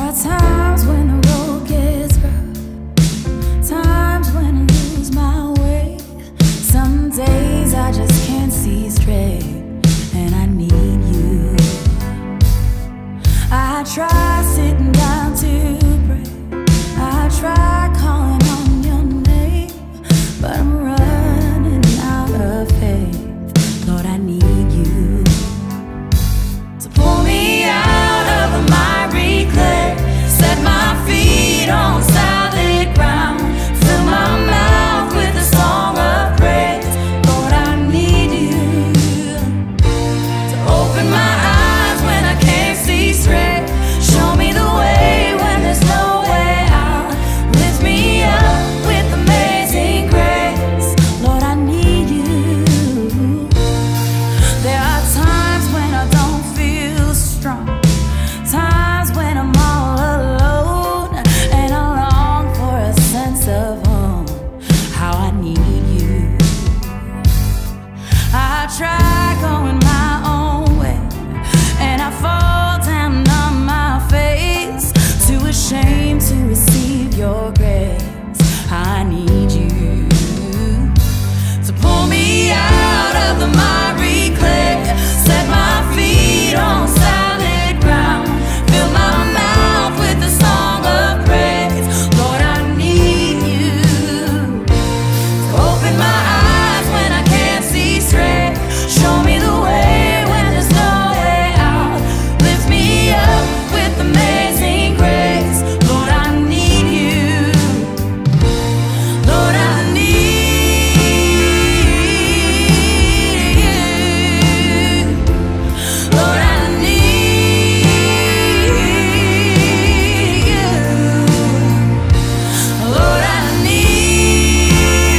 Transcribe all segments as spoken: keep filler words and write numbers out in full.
are times when the road gets rough, times when I lose my way. Some days I just can't see straight, and I need you. I try sitting down to pray, I try calling on your name, but I'm running out of faith. Lord, I need you to pull me out of the miry clay, set my feet on solid ground, fill my mouth with a song of praise. Lord, I need you to open my eyes when I can't see straight, show me the way when there's no way out, lift me up with amazing grace. Lord, I need you. There are times when I don't feel strong, times when I'm all alone, and I long for a sense of home. How I need you. I try going my own way, and I fall down on my face, too ashamed to receive your grace. I need you to pull me out of the miry clay, set my feet on solid ground, fill my mouth with a song of praise. Lord, I need you to open my eyes when I can't see straight, show me the way when there's no way out, lift me up with amazing grace. Lord, I need you. Lord, I need you. Lord, I need you. Lord, I need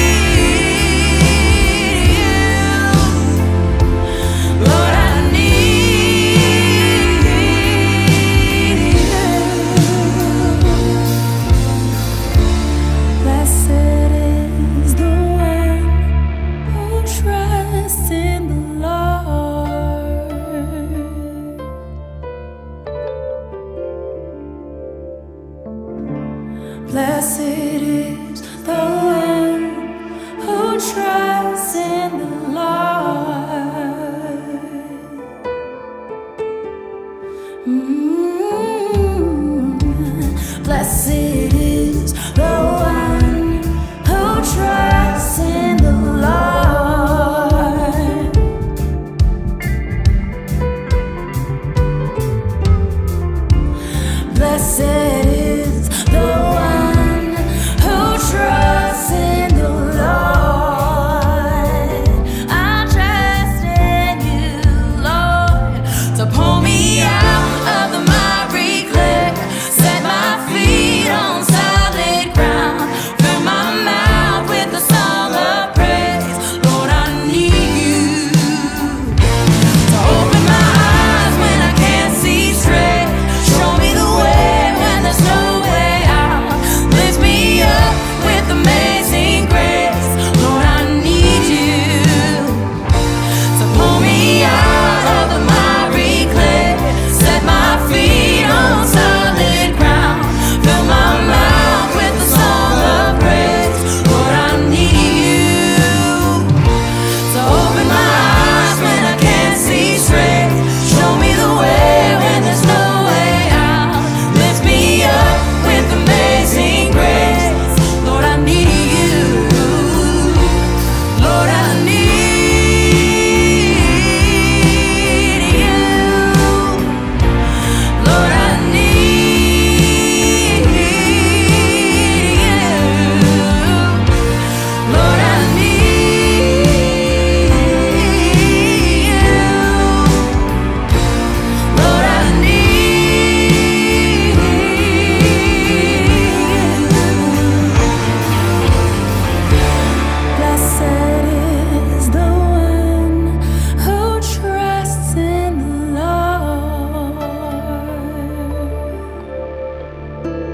you. Lord, I need you. Blessed is the one who trusts in the Lord. Blessed is the one who trusts in the Lord. Mm. Blessed is the one who trusts in the Lord. Blessed is the one who trusts in the Lord. I trust in you, Lord, to pull me out of the miry clay, set my feet on solid ground, fill my mouth with a song of praise. Lord, I need you to open my eyes when I can't see straight, show me the way when there's no way out, lift me up with amazing grace. Lord, I need you to pull me out of the miry clay, set my feet on solid ground, fill my mouth with a song of praise. Lord, I need you to open my eyes when I can't see straight, show me the way when there's no way out, lift me up with amazing grace. Lord, I need you. Lord, I need you. Lord, I need you. Lord, I need you. Lord, I need you. Blessed is the one who trusts in the Lord.